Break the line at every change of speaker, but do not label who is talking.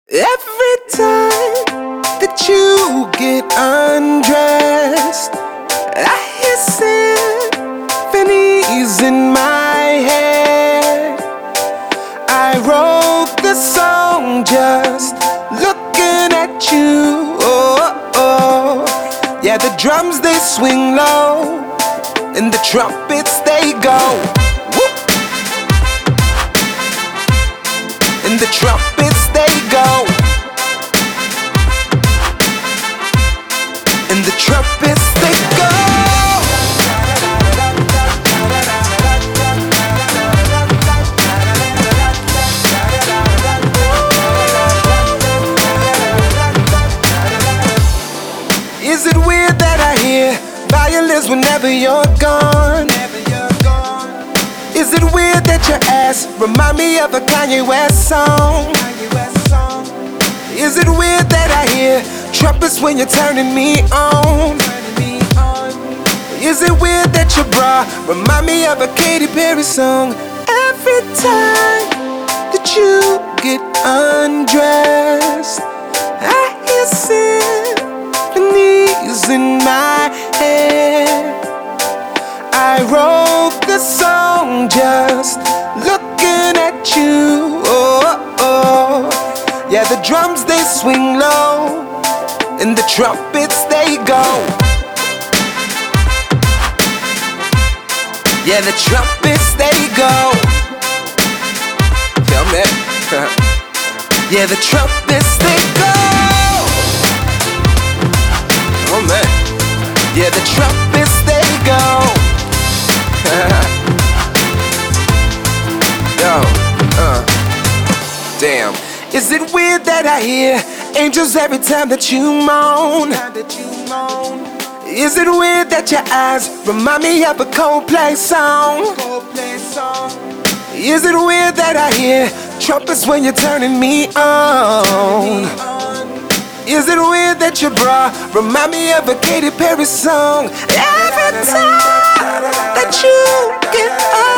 Every time that you get undressed, I hear symphonies in my head. I wrote the song just looking at you. Oh, oh. Yeah, the drums they swing low and the trumpets they go. Whoop. And the trumpets they go. And the trumpets they go. Is it weird that I hear violins whenever you're gone? Is it weird that your ass remind me of a Kanye West song? Is it weird that I hear trumpets when you're turning me on? Is it weird that your bra remind me of a Katy Perry song? Every time that you get undressed, I hear symphonies in my head. I wrote the song just looking at you. Oh, oh. Yeah, the drums they swing low and the trumpets they go. Yeah, the trumpets they go. Tell me. Yeah, the trumpets they go. Oh man. Yeah, the trumpets they go. Yo, damn. Is it weird that I hear angels every time that you moan? Is it weird that your eyes remind me of a Coldplay song? Is it weird that I hear trumpets when you're turning me on? Is it weird that your bra remind me of a Katy Perry song? Every time that you get up